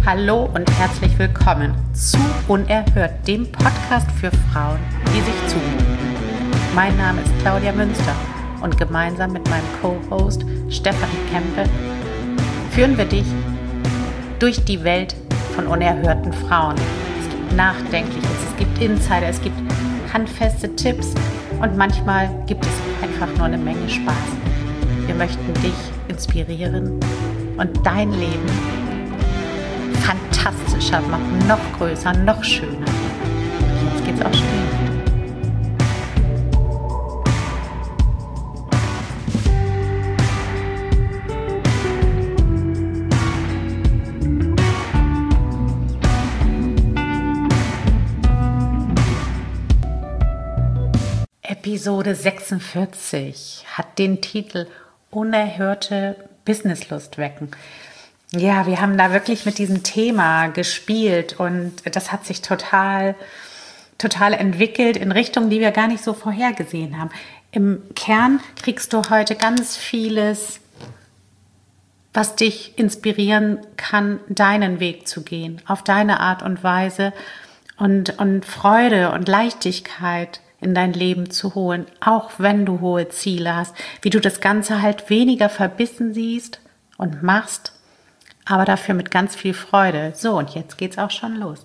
Hallo und herzlich willkommen zu Unerhört, dem Podcast für Frauen, die sich zumuten. Mein Name ist Claudia Münster und gemeinsam mit meinem Co-Host Stefanie Kempe führen wir dich durch die Welt von unerhörten Frauen. Es gibt Nachdenkliches, es gibt Insider, es gibt handfeste Tipps und manchmal gibt es einfach nur eine Menge Spaß. Wir möchten dich inspirieren und dein Leben fantastischer machen, noch größer, noch schöner. Jetzt geht's auch schon. Episode 46 hat den Titel Unerhörte Businesslust wecken. Ja, wir haben da wirklich mit diesem Thema gespielt und das hat sich total entwickelt in Richtungen, die wir gar nicht so vorhergesehen haben. Im Kern kriegst du heute ganz vieles, was dich inspirieren kann, deinen Weg zu gehen, auf deine Art und Weise und Freude und Leichtigkeit in dein Leben zu holen, auch wenn du hohe Ziele hast, wie du das Ganze halt weniger verbissen siehst und machst, aber dafür mit ganz viel Freude. So, und jetzt geht's auch schon los.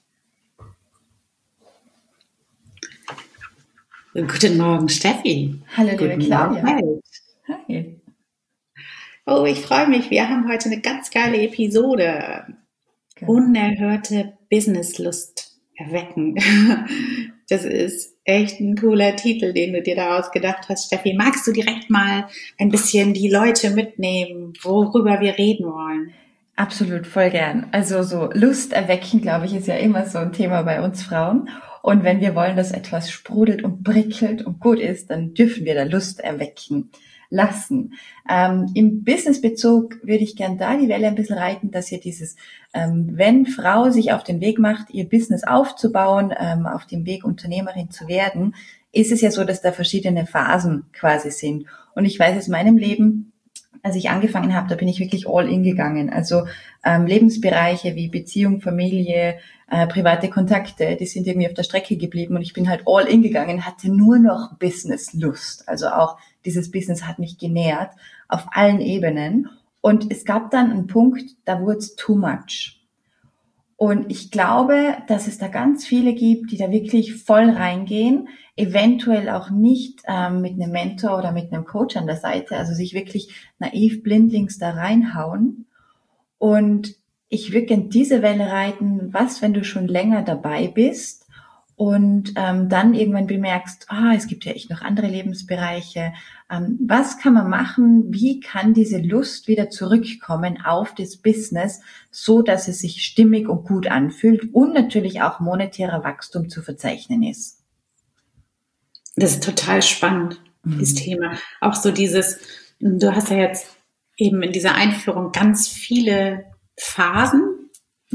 Guten Morgen, Steffi. Hallo, liebe Claudia. Hi. Oh, ich freue mich. Wir haben heute eine ganz geile Episode. Genau. Unerhörte Businesslust erwecken. Das ist echt ein cooler Titel, den du dir da ausgedacht hast, Steffi. Magst du direkt mal ein bisschen die Leute mitnehmen, worüber wir reden wollen? Absolut, voll gern. Also so Lust erwecken, glaube ich, ist ja immer so ein Thema bei uns Frauen. Und wenn wir wollen, dass etwas sprudelt und prickelt und gut ist, dann dürfen wir da Lust erwecken lassen. Im Businessbezug würde ich gern da die Welle ein bisschen reiten, dass ihr dieses, wenn Frau sich auf den Weg macht, ihr Business aufzubauen, auf dem Weg Unternehmerin zu werden, ist es ja so, dass da verschiedene Phasen quasi sind. Und ich weiß aus meinem Leben, als ich angefangen habe, da bin ich wirklich all in gegangen. Also Lebensbereiche wie Beziehung, Familie, private Kontakte, die sind irgendwie auf der Strecke geblieben und ich bin halt all in gegangen, hatte nur noch Businesslust. Also auch dieses Business hat mich genährt auf allen Ebenen. Und es gab dann einen Punkt, da wurde es too much. Und ich glaube, dass es da ganz viele gibt, die da wirklich voll reingehen, eventuell auch nicht mit einem Mentor oder mit einem Coach an der Seite, also sich wirklich naiv blindlings da reinhauen. Und ich würde gerne diese Welle reiten, was, wenn du schon länger dabei bist und dann irgendwann bemerkst, es gibt ja echt noch andere Lebensbereiche. Was kann man machen? Wie kann diese Lust wieder zurückkommen auf das Business, so dass es sich stimmig und gut anfühlt und natürlich auch monetärer Wachstum zu verzeichnen ist? Das ist total spannend, dieses Thema. Auch so dieses, du hast ja jetzt eben in dieser Einführung ganz viele Phasen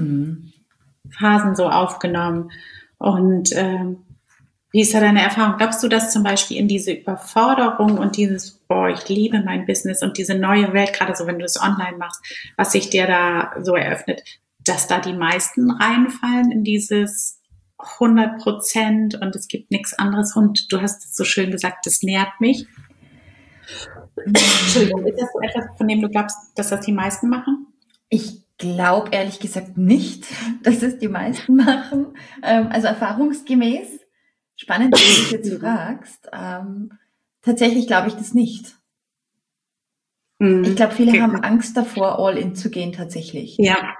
so aufgenommen. Und wie ist da deine Erfahrung? Glaubst du, dass zum Beispiel in diese Überforderung und dieses, ich liebe mein Business und diese neue Welt, gerade so, wenn du es online machst, was sich dir da so eröffnet, dass da die meisten reinfallen in dieses 100% und es gibt nichts anderes und du hast es so schön gesagt, das nährt mich. Entschuldigung, ist das so etwas, von dem du glaubst, dass das die meisten machen? Ich glaube ehrlich gesagt nicht, dass es die meisten machen. Also erfahrungsgemäß, spannend, dass du dich jetzt fragst, tatsächlich glaube ich das nicht. Ich glaube, viele haben Angst davor, all in zu gehen tatsächlich. Ja.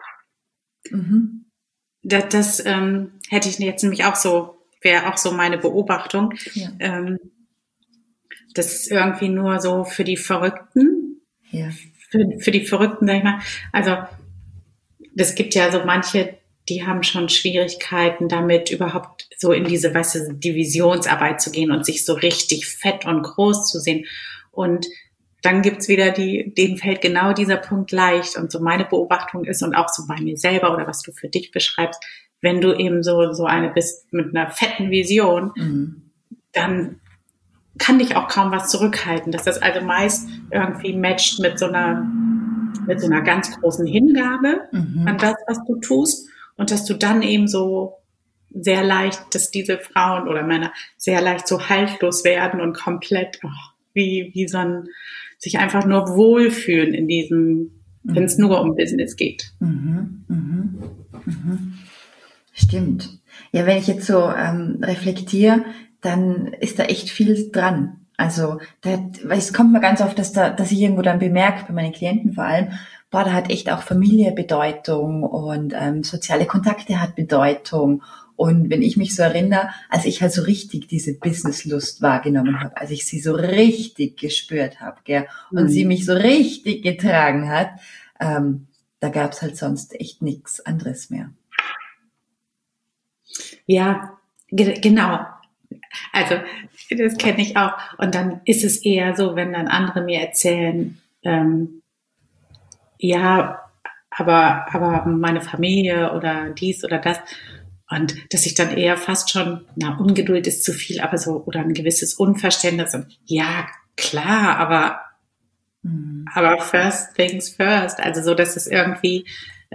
Das hätte ich jetzt nämlich auch so, wäre auch so meine Beobachtung. Ja. Das ist irgendwie nur so für die Verrückten. Ja. Für die Verrückten, sag ich mal. Also, das gibt ja so manche, die haben schon Schwierigkeiten damit, überhaupt so in diese, Divisionsarbeit zu gehen und sich so richtig fett und groß zu sehen. Und dann gibt's wieder denen fällt genau dieser Punkt leicht. Und so meine Beobachtung ist und auch so bei mir selber oder was du für dich beschreibst, wenn du eben so eine bist mit einer fetten Vision, dann kann dich auch kaum was zurückhalten. Dass das also meist irgendwie matcht mit so einer mit so einer ganz großen Hingabe an das, was du tust und dass du dann eben so sehr leicht, dass diese Frauen oder Männer sehr leicht so haltlos werden und komplett wie so ein, sich einfach nur wohlfühlen in diesem, wenn es nur um Business geht. Stimmt. Ja, wenn ich jetzt so reflektiere, dann ist da echt viel dran. Also es kommt mir ganz oft, dass ich irgendwo dann bemerke, bei meinen Klienten vor allem, da hat echt auch Familie Bedeutung und soziale Kontakte hat Bedeutung. Und wenn ich mich so erinnere, als ich halt so richtig diese Businesslust wahrgenommen habe, als ich sie so richtig gespürt habe, gell, und sie mich so richtig getragen hat, da gab's halt sonst echt nichts anderes mehr. Ja, genau. Also das kenne ich auch. Und dann ist es eher so, wenn dann andere mir erzählen, ja, aber meine Familie oder dies oder das. Und dass ich dann eher fast schon, Ungeduld ist zu viel, aber so, oder ein gewisses Unverständnis. Und ja, klar, aber first things first. Also so, dass es irgendwie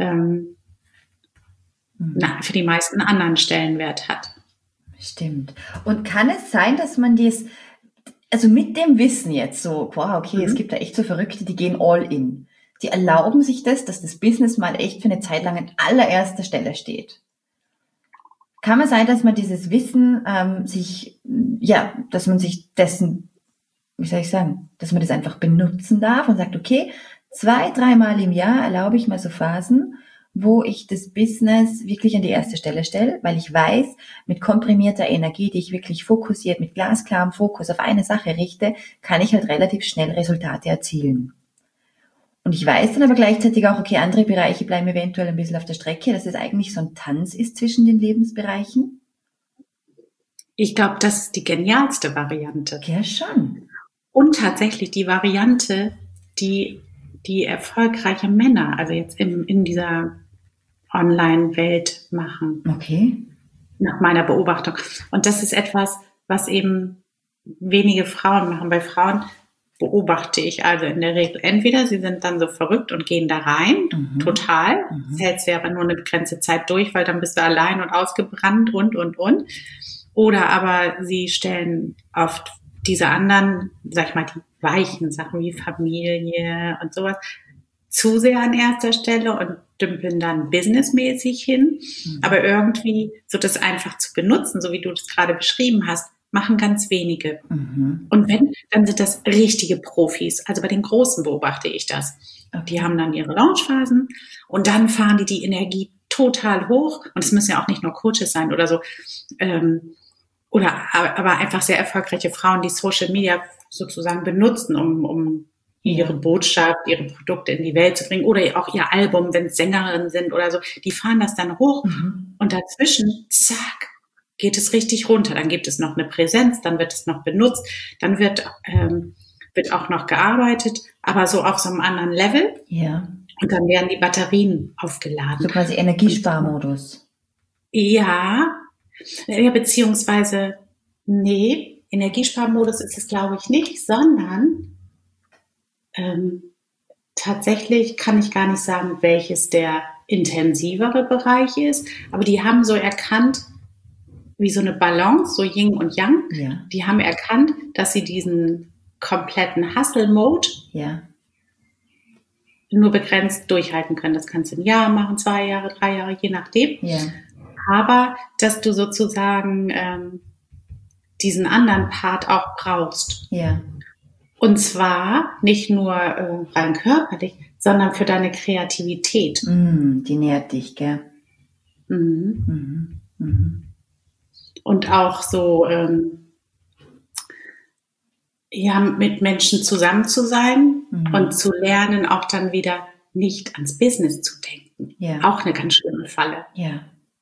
für die meisten anderen Stellenwert hat. Stimmt. Und kann es sein, dass man also mit dem Wissen jetzt so, wow, okay, es gibt da echt so Verrückte, die gehen all in. Die erlauben sich dass das Business mal echt für eine Zeit lang an allererster Stelle steht. Kann man sein, dass man dieses Wissen dass man sich dessen, wie soll ich sagen, dass man das einfach benutzen darf und sagt, okay, 2-3 Mal im Jahr erlaube ich mal so Phasen, wo ich das Business wirklich an die erste Stelle stelle, weil ich weiß, mit komprimierter Energie, die ich wirklich fokussiert, mit glasklarem Fokus auf eine Sache richte, kann ich halt relativ schnell Resultate erzielen. Und ich weiß dann aber gleichzeitig auch, okay, andere Bereiche bleiben eventuell ein bisschen auf der Strecke, dass es eigentlich so ein Tanz ist zwischen den Lebensbereichen. Ich glaube, das ist die genialste Variante. Ja, schon. Und tatsächlich die Variante, die erfolgreiche Männer, also jetzt in dieser Online-Welt machen. Okay. Nach meiner Beobachtung. Und das ist etwas, was eben wenige Frauen machen. Bei Frauen beobachte ich also in der Regel entweder sie sind dann so verrückt und gehen da rein, total, das hältst du aber nur eine begrenzte Zeit durch, weil dann bist du allein und ausgebrannt und. Oder aber sie stellen oft diese anderen, sag ich mal, die weichen Sachen wie Familie und sowas zu sehr an erster Stelle und dümpeln dann businessmäßig hin. Aber irgendwie so das einfach zu benutzen, so wie du das gerade beschrieben hast, machen ganz wenige. Und wenn, dann sind das richtige Profis. Also bei den Großen beobachte ich das. Okay. Die haben dann ihre Launchphasen und dann fahren die Energie total hoch. Und es müssen ja auch nicht nur Coaches sein oder so. Aber einfach sehr erfolgreiche Frauen, die Social Media sozusagen benutzen, um ihre Botschaft, ihre Produkte in die Welt zu bringen oder auch ihr Album, wenn es Sängerinnen sind oder so. Die fahren das dann hoch und dazwischen, zack, geht es richtig runter. Dann gibt es noch eine Präsenz, dann wird es noch benutzt, dann wird auch noch gearbeitet, aber so auf so einem anderen Level. Ja. Und dann werden die Batterien aufgeladen. So quasi Energiesparmodus. Ja, beziehungsweise, nee, Energiesparmodus ist es, glaube ich, nicht, sondern tatsächlich kann ich gar nicht sagen, welches der intensivere Bereich ist, aber die haben so erkannt, wie so eine Balance, so Yin und Yang. Ja. Die haben erkannt, dass sie diesen kompletten Hustle-Mode nur begrenzt durchhalten können. Das kannst du ein Jahr machen, 2 Jahre, 3 Jahre, je nachdem. Ja. Aber dass du sozusagen diesen anderen Part auch brauchst. Ja. Und zwar nicht nur rein körperlich, sondern für deine Kreativität. Die nährt dich, gell? Und auch so, mit Menschen zusammen zu sein und zu lernen, auch dann wieder nicht ans Business zu denken. Ja. Auch eine ganz schlimme Falle. Ja.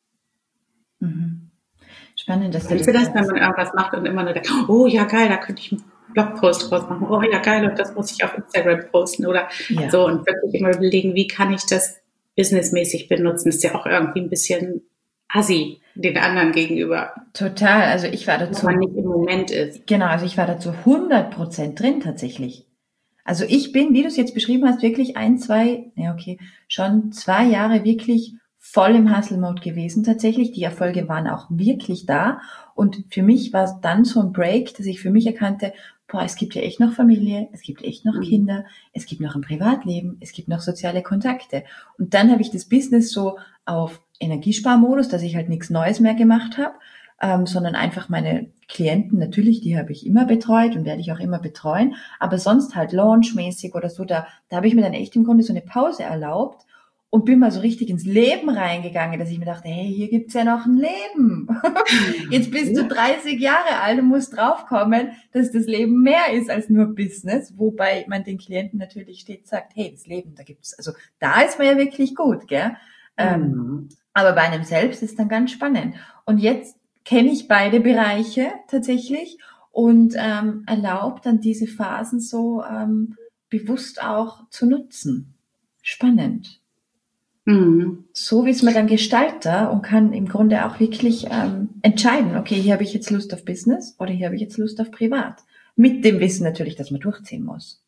Spannend, dass Kennst du das, wenn man irgendwas macht und immer nur denkt, oh ja geil, da könnte ich einen Blogpost draus machen, oh ja geil, und das muss ich auf Instagram posten oder so und wirklich immer überlegen, wie kann ich das businessmäßig benutzen? Das ist ja auch irgendwie ein bisschen assi den anderen gegenüber. Total, also ich war dazu... Wo man nicht im Moment ist. Genau, also ich war dazu 100% drin tatsächlich. Also ich bin, wie du es jetzt beschrieben hast, wirklich schon 2 Jahre wirklich voll im Hustle-Mode gewesen. Tatsächlich, die Erfolge waren auch wirklich da. Und für mich war es dann so ein Break, dass ich für mich erkannte, es gibt ja echt noch Familie, es gibt echt noch Kinder, es gibt noch ein Privatleben, es gibt noch soziale Kontakte. Und dann habe ich das Business so auf Energiesparmodus, dass ich halt nichts Neues mehr gemacht habe, sondern einfach meine Klienten, natürlich, die habe ich immer betreut und werde ich auch immer betreuen, aber sonst halt launchmäßig oder so, da habe ich mir dann echt im Grunde so eine Pause erlaubt und bin mal so richtig ins Leben reingegangen, dass ich mir dachte, hey, hier gibt's ja noch ein Leben. Jetzt bist du 30 Jahre alt und musst draufkommen, dass das Leben mehr ist als nur Business, wobei man den Klienten natürlich stets sagt, hey, das Leben, da ist man ja wirklich gut, gell? Aber bei einem selbst ist dann ganz spannend. Und jetzt kenne ich beide Bereiche tatsächlich und erlaubt dann diese Phasen so bewusst auch zu nutzen. Spannend. So wie es man dann gestaltet und kann im Grunde auch wirklich entscheiden, okay, hier habe ich jetzt Lust auf Business oder hier habe ich jetzt Lust auf Privat. Mit dem Wissen natürlich, dass man durchziehen muss.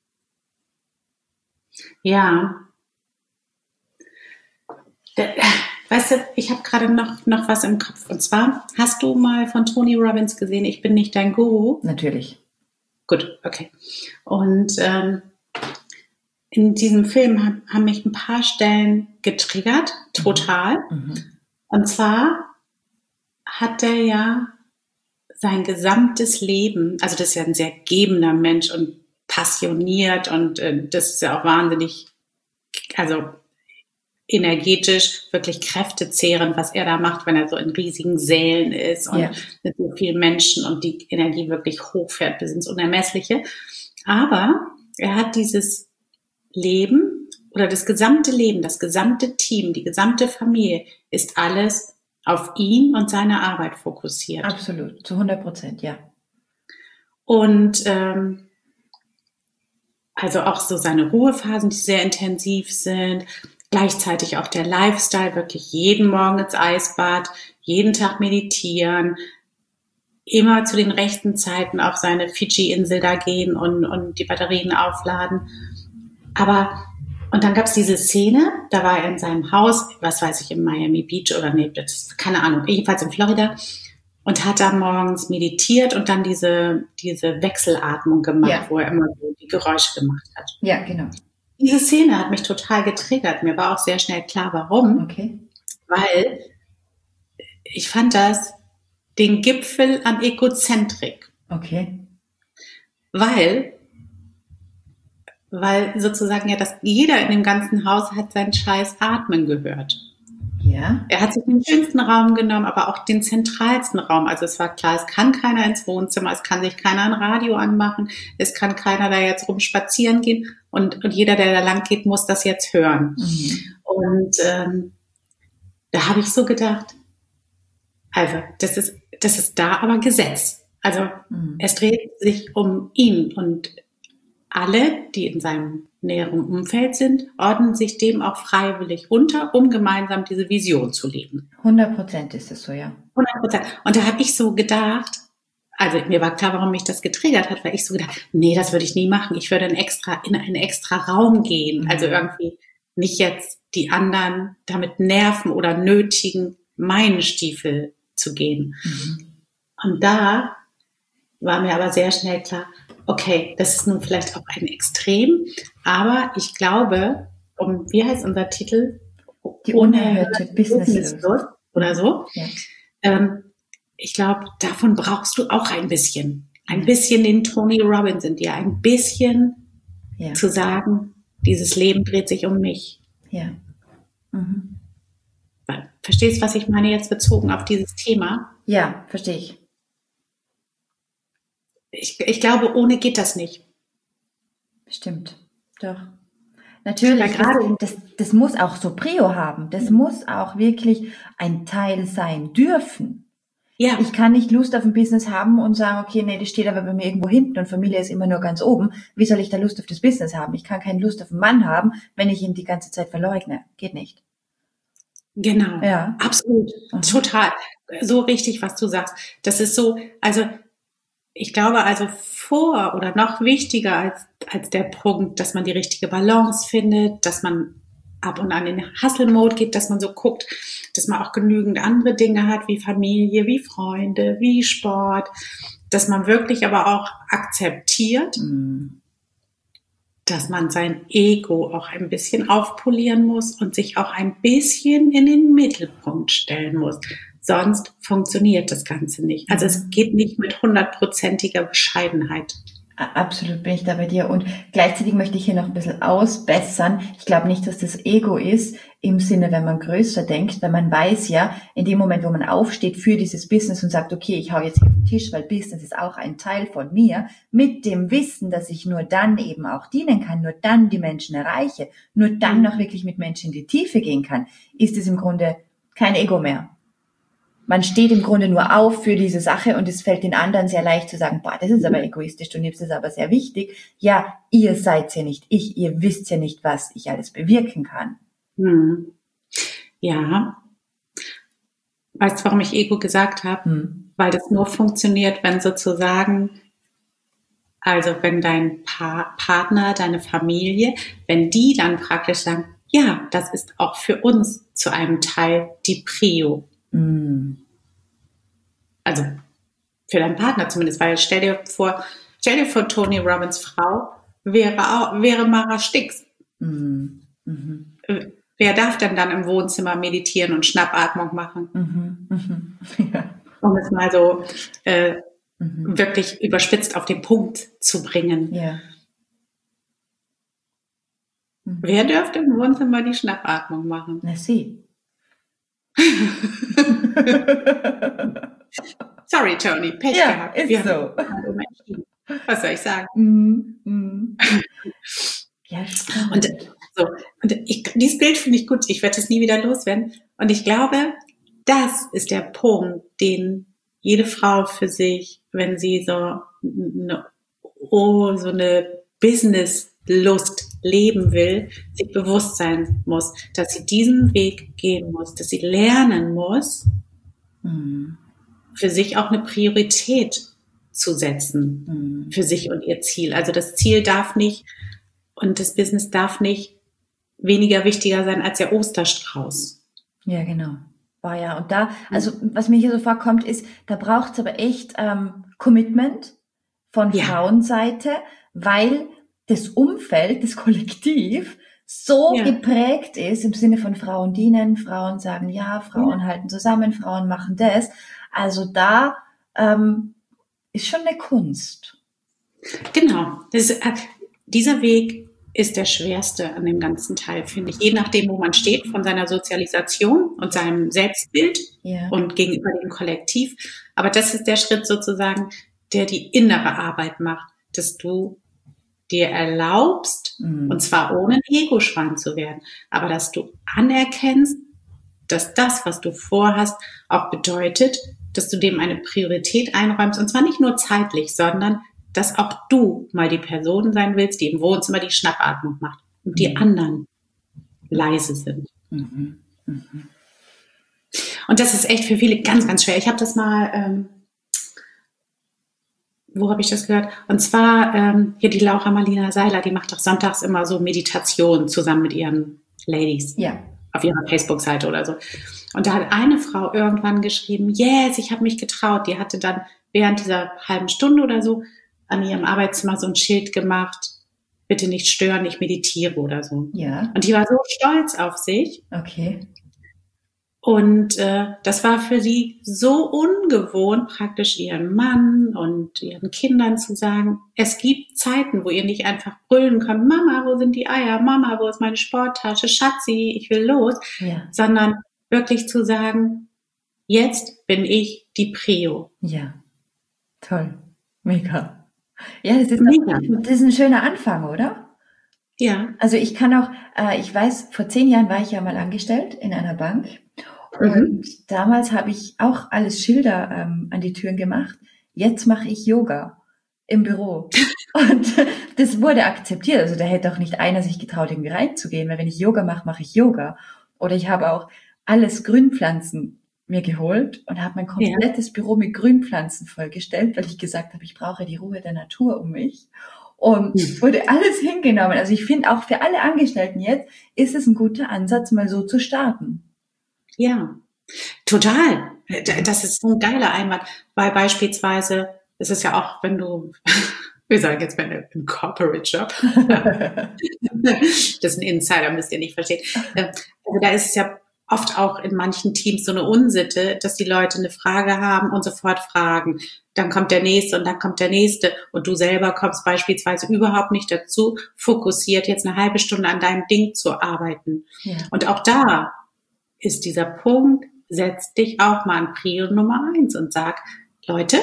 Ja. Weißt du, ich habe gerade noch was im Kopf. Und zwar, hast du mal von Tony Robbins gesehen, Ich bin nicht dein Guru? Natürlich. Gut, okay. Und in diesem Film haben mich ein paar Stellen getriggert, total. Und zwar hat er ja sein gesamtes Leben, also das ist ja ein sehr gebender Mensch und passioniert und das ist ja auch wahnsinnig, also energetisch, wirklich kräftezehrend, was er da macht, wenn er so in riesigen Sälen ist und mit so vielen Menschen und die Energie wirklich hochfährt bis ins Unermessliche. Aber er hat dieses Leben oder das gesamte Leben, das gesamte Team, die gesamte Familie ist alles auf ihn und seine Arbeit fokussiert. Absolut, zu 100%, ja. Und also auch so seine Ruhephasen, die sehr intensiv sind, gleichzeitig auch der Lifestyle, wirklich jeden Morgen ins Eisbad, jeden Tag meditieren, immer zu den rechten Zeiten auf seine Fidschi-Insel da gehen und die Batterien aufladen. Aber, und dann gab es diese Szene, da war er in seinem Haus, was weiß ich, in Miami Beach oder nee, keine Ahnung, jedenfalls in Florida und hat da morgens meditiert und dann diese Wechselatmung gemacht, wo er immer so die Geräusche gemacht hat. Ja, genau. Diese Szene hat mich total getriggert. Mir war auch sehr schnell klar, warum. Okay. Weil ich fand das den Gipfel an Egozentrik. Okay. Weil sozusagen ja, dass jeder in dem ganzen Haus hat sein scheiß Atmen gehört. Ja. Er hat sich den schönsten Raum genommen, aber auch den zentralsten Raum. Also es war klar, es kann keiner ins Wohnzimmer, es kann sich keiner ein Radio anmachen, es kann keiner da jetzt rumspazieren gehen und jeder, der da lang geht, muss das jetzt hören. Und da habe ich so gedacht, also das ist da aber Gesetz. Also es dreht sich um ihn und alle, die in seinem näheren Umfeld sind, ordnen sich dem auch freiwillig unter, um gemeinsam diese Vision zu leben. 100% ist es so, ja. 100%. Und da habe ich so gedacht, also mir war klar, warum mich das getriggert hat, weil ich so gedacht, nee, das würde ich nie machen. Ich würde in einen extra Raum gehen. Also irgendwie nicht jetzt die anderen damit nerven oder nötigen, meinen Stiefel zu gehen. Und da war mir aber sehr schnell klar, okay, das ist nun vielleicht auch ein Extrem, aber ich glaube, wie heißt unser Titel? Die unerhörte Businesslust oder so. Ja. Ich glaube, davon brauchst du auch ein bisschen. Ein bisschen den Tony Robbins in dir, ein bisschen zu sagen, dieses Leben dreht sich um mich. Ja. Verstehst du, was ich meine jetzt bezogen auf dieses Thema? Ja, verstehe ich. Ich glaube, ohne geht das nicht. Stimmt, doch. Natürlich, das muss auch so Prio haben. Das muss auch wirklich ein Teil sein dürfen. Ja. Ich kann nicht Lust auf ein Business haben und sagen, okay, nee, das steht aber bei mir irgendwo hinten und Familie ist immer nur ganz oben. Wie soll ich da Lust auf das Business haben? Ich kann keine Lust auf einen Mann haben, wenn ich ihn die ganze Zeit verleugne. Geht nicht. Genau. Ja. Absolut. Total. So richtig, was du sagst. Das ist so, also ich glaube also vor oder noch wichtiger als der Punkt, dass man die richtige Balance findet, dass man ab und an in den Hustle-Mode geht, dass man so guckt, dass man auch genügend andere Dinge hat, wie Familie, wie Freunde, wie Sport, dass man wirklich aber auch akzeptiert, dass man sein Ego auch ein bisschen aufpolieren muss und sich auch ein bisschen in den Mittelpunkt stellen muss. Sonst funktioniert das Ganze nicht. Also es geht nicht mit 100%iger Bescheidenheit. Absolut bin ich da bei dir. Und gleichzeitig möchte ich hier noch ein bisschen ausbessern. Ich glaube nicht, dass das Ego ist, im Sinne, wenn man größer denkt, weil man weiß ja, in dem Moment, wo man aufsteht für dieses Business und sagt, okay, ich hau jetzt hier auf den Tisch, weil Business ist auch ein Teil von mir, mit dem Wissen, dass ich nur dann eben auch dienen kann, nur dann die Menschen erreiche, nur dann noch wirklich mit Menschen in die Tiefe gehen kann, ist es im Grunde kein Ego mehr. Man steht im Grunde nur auf für diese Sache und es fällt den anderen sehr leicht zu sagen, boah, das ist aber egoistisch, du nimmst es aber sehr wichtig. Ja, ihr seid ja nicht ich, ihr wisst ja nicht, was ich alles bewirken kann. Ja. Weißt du, warum ich Ego gesagt habe? Weil das nur funktioniert, wenn sozusagen, also wenn dein Partner, deine Familie, wenn die dann praktisch sagen, ja, das ist auch für uns zu einem Teil die Prio. Also für deinen Partner zumindest, weil stell dir vor, Tony Robbins Frau wäre Mara Stix. Wer darf denn dann im Wohnzimmer meditieren und Schnappatmung machen? Ja. Um es mal so wirklich überspitzt auf den Punkt zu bringen. Ja. Wer dürfte im Wohnzimmer die Schnappatmung machen? Na sie. Sorry, Tony, Pech gehabt. Ist wir so. Was soll ich sagen? Ja, stimmt. Und dieses Bild finde ich gut. Ich werde es nie wieder loswerden. Und ich glaube, das ist der Punkt, den jede Frau für sich, wenn sie so eine Business-Lust leben will, sich bewusst sein muss, dass sie diesen Weg gehen muss, dass sie lernen muss, für sich auch eine Priorität zu setzen, für sich und ihr Ziel. Also das Ziel darf nicht und das Business darf nicht weniger wichtiger sein als der Osterstrauß. Ja, genau. War ja. Und da, also was mir hier so vorkommt, ist, da braucht es aber echt Commitment von Frauenseite, weil das Umfeld, das Kollektiv so geprägt ist im Sinne von Frauen dienen, Frauen sagen ja, Frauen halten zusammen, Frauen machen das. Also da ist schon eine Kunst. Genau. Dieser Weg ist der schwerste an dem ganzen Teil, finde ich. Je nachdem, wo man steht, von seiner Sozialisation und seinem Selbstbild und gegenüber dem Kollektiv. Aber das ist der Schritt sozusagen, der die innere Arbeit macht, dass du dir erlaubst, und zwar ohne ein Ego-Schwan zu werden, aber dass du anerkennst, dass das, was du vorhast, auch bedeutet, dass du dem eine Priorität einräumst, und zwar nicht nur zeitlich, sondern dass auch du mal die Person sein willst, die im Wohnzimmer die Schnappatmung macht und die anderen leise sind. Und das ist echt für viele ganz, ganz schwer. Ich habe das mal... wo habe ich das gehört? Und zwar hier die Laura Marlina Seiler, die macht doch sonntags immer so Meditationen zusammen mit ihren Ladies auf ihrer Facebook-Seite oder so. Und da hat eine Frau irgendwann geschrieben, yes, ich habe mich getraut. Die hatte dann während dieser halben Stunde oder so an ihrem Arbeitszimmer so ein Schild gemacht, bitte nicht stören, ich meditiere oder so. Ja. Und die war so stolz auf sich. Okay. Und das war für sie so ungewohnt, praktisch ihren Mann und ihren Kindern zu sagen, es gibt Zeiten, wo ihr nicht einfach brüllen könnt, Mama, wo sind die Eier? Mama, wo ist meine Sporttasche? Schatzi, ich will los. Ja. Sondern wirklich zu sagen, jetzt bin ich die Prio. Ja, toll. Mega. Ja, das ist ein schöner Anfang, oder? Ja. Also ich kann auch, ich weiß, vor 10 Jahren war ich ja mal angestellt in einer Bank. Und damals habe ich auch alles Schilder an die Türen gemacht. Jetzt mache ich Yoga im Büro. Und das wurde akzeptiert. Also da hätte auch nicht einer sich getraut, irgendwie reinzugehen, weil wenn ich Yoga mache, mache ich Yoga. Oder ich habe auch alles Grünpflanzen mir geholt und habe mein komplettes Büro mit Grünpflanzen vollgestellt, weil ich gesagt habe, ich brauche die Ruhe der Natur um mich. Und es wurde alles hingenommen. Also ich finde auch für alle Angestellten jetzt ist es ein guter Ansatz, mal so zu starten. Ja, total. Das ist so ein geiler Einwand, weil beispielsweise, es ist ja auch, wenn du, wir sagen jetzt mal im Corporate-Job, das ist ein Insider, müsst ihr nicht verstehen. Also da ist es ja oft auch in manchen Teams so eine Unsitte, dass die Leute eine Frage haben und sofort fragen. Dann kommt der Nächste und dann kommt der Nächste und du selber kommst beispielsweise überhaupt nicht dazu, fokussiert jetzt eine halbe Stunde an deinem Ding zu arbeiten. Ja. Und auch da ist dieser Punkt, setz dich auch mal an Prio Nummer 1 und sag, Leute,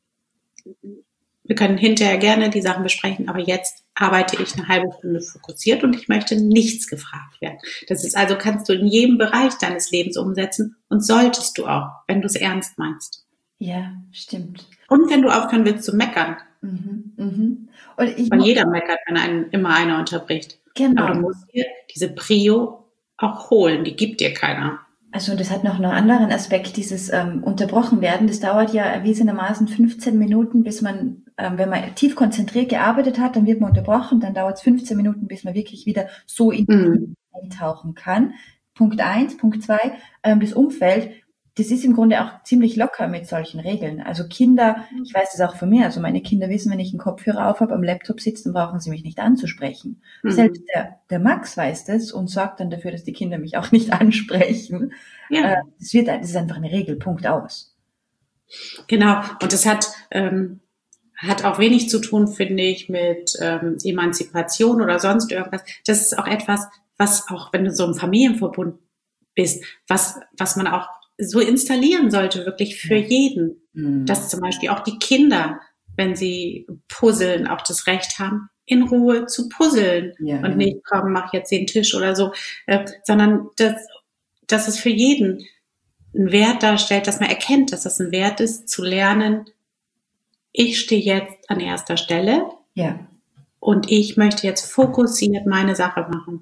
wir können hinterher gerne die Sachen besprechen, aber jetzt arbeite ich eine halbe Stunde fokussiert und ich möchte nichts gefragt werden. Das ist also, kannst du in jedem Bereich deines Lebens umsetzen und solltest du auch, wenn du es ernst meinst. Ja, stimmt. Und wenn du aufhören willst zu meckern. Und weil jeder meckert, wenn immer einer unterbricht. Genau. Aber du musst dir diese Prio auch holen, die gibt dir keiner. Also das hat noch einen anderen Aspekt, dieses unterbrochen werden. Das dauert ja erwiesenermaßen 15 Minuten, bis man, wenn man tief konzentriert gearbeitet hat, dann wird man unterbrochen, dann dauert es 15 Minuten, bis man wirklich wieder so in die eintauchen kann. Punkt 1, Punkt 2, das Umfeld, das ist im Grunde auch ziemlich locker mit solchen Regeln. Also Kinder, ich weiß das auch von mir, also meine Kinder wissen, wenn ich einen Kopfhörer auf habe, am Laptop sitze, dann brauchen sie mich nicht anzusprechen. Selbst der Max weiß das und sorgt dann dafür, dass die Kinder mich auch nicht ansprechen. Ja. Das ist einfach eine Regel, Punkt aus. Genau, und das hat auch wenig zu tun, finde ich, mit Emanzipation oder sonst irgendwas. Das ist auch etwas, was auch, wenn du so im Familienverbund bist, was man auch so installieren sollte, wirklich für jeden. Dass zum Beispiel auch die Kinder, wenn sie puzzeln, auch das Recht haben, in Ruhe zu puzzeln und nicht, komm, mach jetzt den Tisch oder so, sondern dass es für jeden einen Wert darstellt, dass man erkennt, dass das ein Wert ist, zu lernen, ich stehe jetzt an erster Stelle und ich möchte jetzt fokussiert meine Sache machen.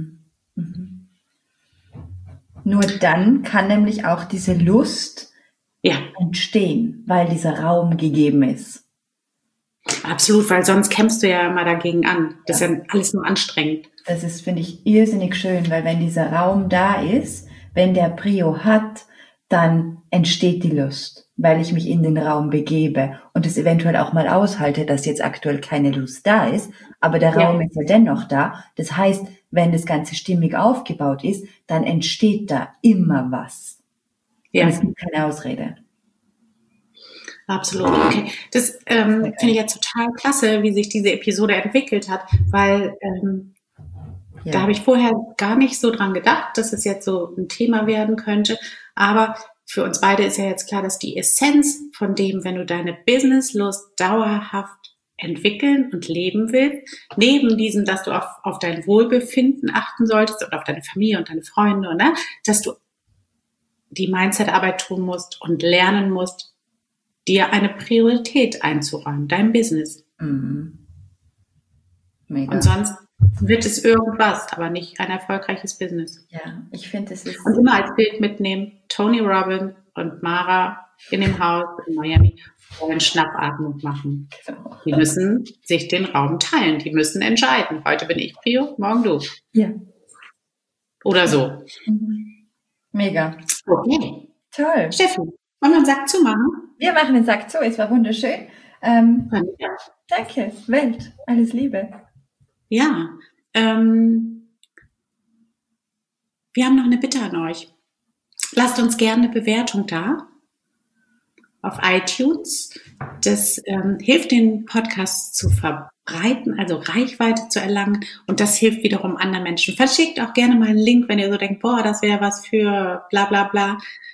Nur dann kann nämlich auch diese Lust entstehen, weil dieser Raum gegeben ist. Absolut, weil sonst kämpfst du ja immer dagegen an. Das ist ja alles nur anstrengend. Das ist, finde ich, irrsinnig schön, weil wenn dieser Raum da ist, wenn der Prio hat, dann entsteht die Lust, weil ich mich in den Raum begebe und es eventuell auch mal aushalte, dass jetzt aktuell keine Lust da ist, aber der Raum ist ja dennoch da. Das heißt, wenn das Ganze stimmig aufgebaut ist, dann entsteht da immer was. Ja. Und es gibt keine Ausrede. Absolut. Okay. Das finde ich jetzt total klasse, wie sich diese Episode entwickelt hat, weil da habe ich vorher gar nicht so dran gedacht, dass es jetzt so ein Thema werden könnte. Aber für uns beide ist ja jetzt klar, dass die Essenz von dem, wenn du deine Businesslust dauerhaft entwickeln und leben willst, neben diesem, dass du auf dein Wohlbefinden achten solltest und auf deine Familie und deine Freunde, ne, dass du die Mindset-Arbeit tun musst und lernen musst, dir eine Priorität einzuräumen, dein Business. Mega. Und sonst wird es irgendwas, aber nicht ein erfolgreiches Business. Ja, ich finde, es ist... Und immer als Bild mitnehmen, Tony Robbins und Mara in dem Haus in Miami wollen Schnappatmung machen. Genau. Die müssen sich den Raum teilen, die müssen entscheiden. Heute bin ich Prio, morgen du. Ja. Oder so. Mega. Okay. Toll. Steffi, wollen wir einen Sack zumachen? Wir machen den Sack zu, es war wunderschön. Danke, Welt, alles Liebe. Ja, wir haben noch eine Bitte an euch. Lasst uns gerne eine Bewertung da auf iTunes. Das hilft, den Podcast zu verbreiten, also Reichweite zu erlangen, und das hilft wiederum anderen Menschen. Verschickt auch gerne mal einen Link, wenn ihr so denkt, boah, das wäre was für bla bla bla.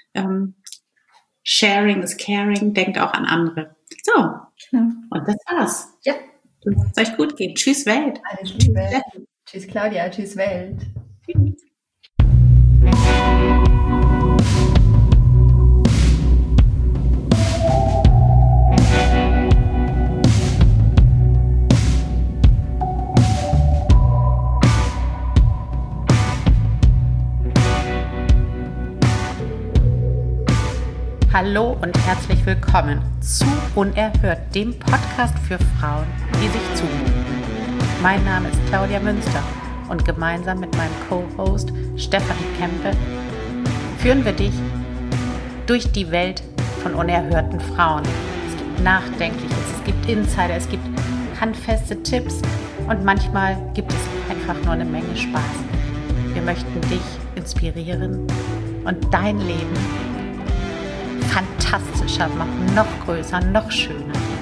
Sharing is caring, denkt auch an andere. So, genau. Und das war's. Ja. Lasst es euch gut gehen. Tschüss, Welt. Alles Liebe. Tschüss, Claudia. Tschüss, Welt. Tschüss. Hallo und herzlich willkommen zu Unerhört, dem Podcast für Frauen, die sich zumuten. Mein Name ist Claudia Münster und gemeinsam mit meinem Co-Host Stefanie Kempe führen wir dich durch die Welt von unerhörten Frauen. Es gibt Nachdenkliches, es gibt Insider, es gibt handfeste Tipps und manchmal gibt es einfach nur eine Menge Spaß. Wir möchten dich inspirieren und dein Leben fantastischer machen, noch größer, noch schöner.